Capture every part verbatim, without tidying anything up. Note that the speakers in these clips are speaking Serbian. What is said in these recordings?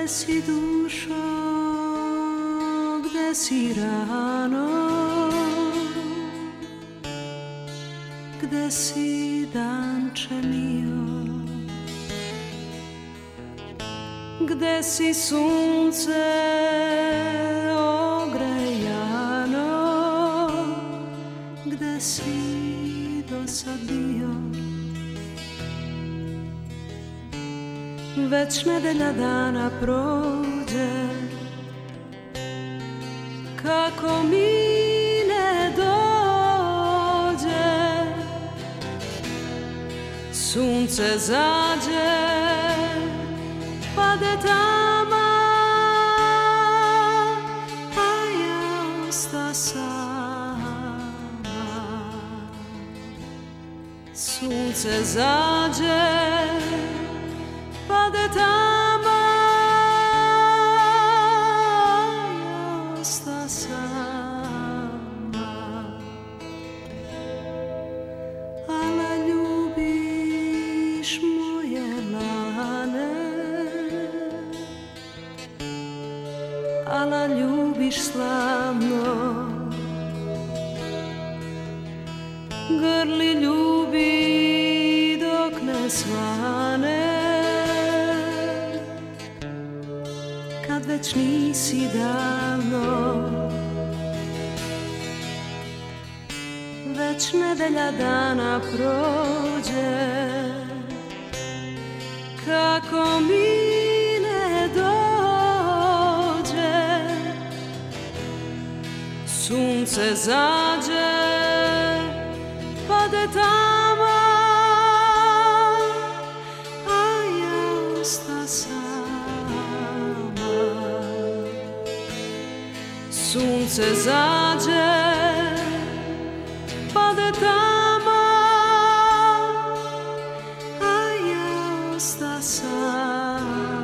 Gde si dušo, gde si rano, gde si danče mio, gde si sunce ogrejano, gde si do sad bio. Već nedelja dana prođe, kako mi ne dođe. Sunce zađe, pade tama, a ja osta sama. Sunce zađe, pade tama, ja osta sama. Ala ljubiš moje lane, ala ljubiš slavno, grli ljubi dok ne svane. Kad već nisi davno, već nedelja dana prođe, kako mi ne dođe. Sunce zađe, pade tama, a ja osta sama. Sunce zađe, pade tama, a ja osta sama.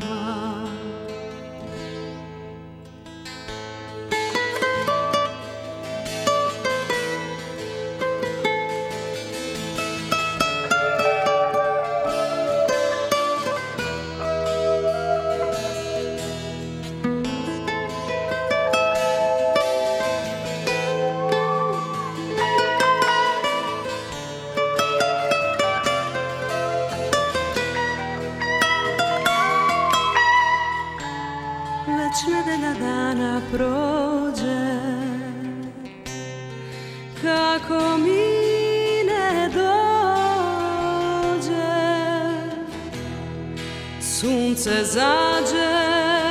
Već nedelja dana prođe, kako mi ne dođe. Sunce zađe,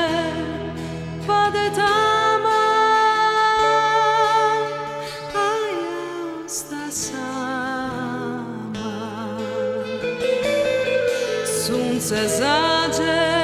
pade tama, a ja osta sama. Sunce zađe,